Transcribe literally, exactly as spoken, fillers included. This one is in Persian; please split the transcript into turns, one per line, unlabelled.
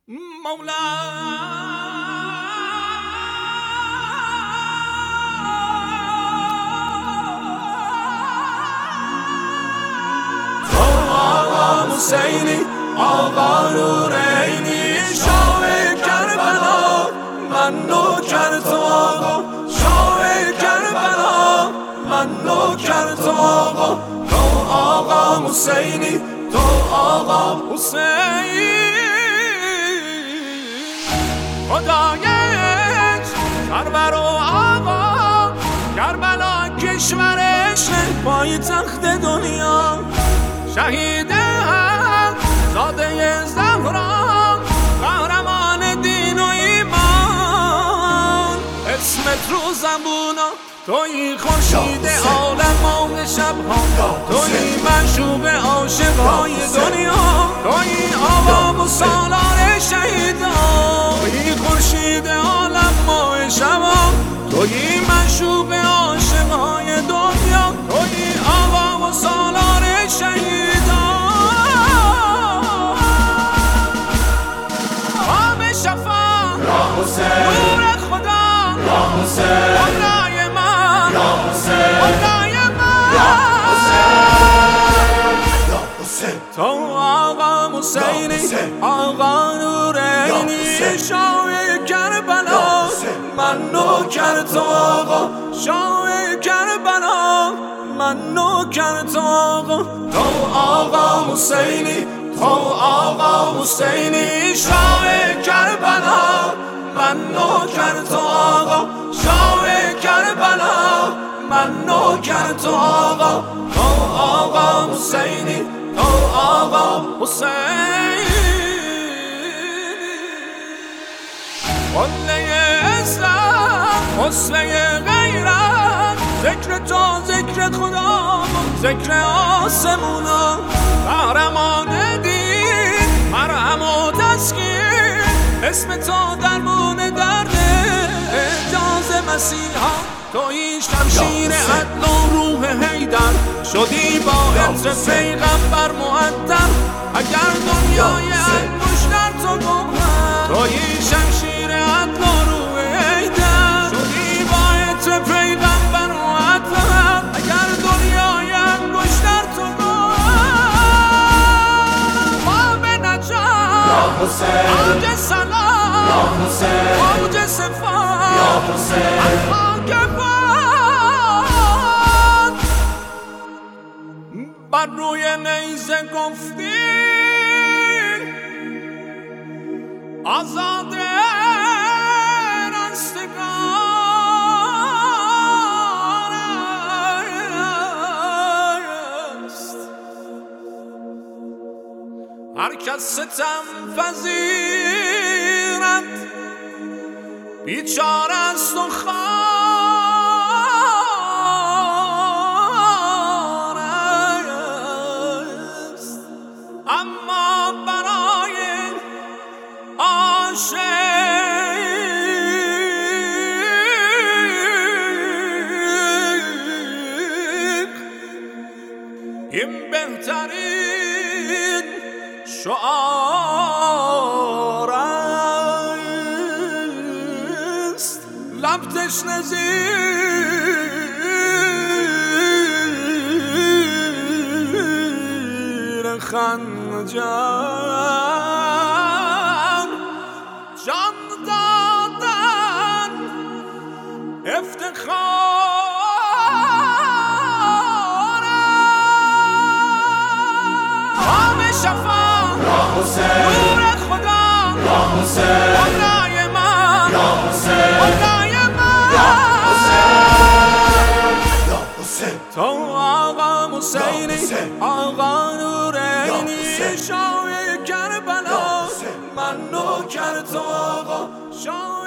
مولا آقا حسینی آقا نورینی شاه کربلا من نوکر تو آقا شاه کربلا من نوکر تو آقا تو آقا حسینی تو آقا حسینی خدایش کربلا و آقا کربلا کشورش پای تخت دنیا شهید هم زاده زهرا قهرمان دین و ایمان اسمت رو زبونا توی خورشید عالم و شبها توی معشوق عاشقای دنیا توی آقا و سالار شهیدان توی خورشید عالم و شبها توی معشوق عاشقای دنیا توی آقا و سالار شهیدان آب شفا نور خدا خدای من خدای من تو آقا حسینی آقا نورینی شاه کربلا من نوکر تو آقا شاه کربلا من نوکر تو آقا تو آقا حسینی تو آقا حسینی شاه کربلا من نوکر تو آقا شاه کربلا من نوکر تو آقا تو آقا حسینی تو آقا حسینی قله اسلام حسنه غیرت ذکر تو ذکر خدا ذکر آسمونا قهرمان دین مرهم و تسکین اسم تو درمون درد اجاز مسیحا توی شمشیر عدل و روح حیدر شدی با عطر پیغمبر معطر اگر دنیای انگوش در تو گوهر توی شمشیر عدل و روح حیدر شدی با عطر پیغمبر معطر اگر دنیای انگوش در تو گوهر باب نجات اوج سلام اوج صفات خاک باد بر روی نیزه گفتی آزاد رستگار است هر کس ستم پذیرد بیچاره است و خوار است اما برای عاشق این بهترین شعار است لب تشنه زیر خنجر جان دادن افتخار آب شفا نور خدا خدای من خدای من تو آقا حسینی آقا نورینی شاه کربلا من نوکر تو آقا شاه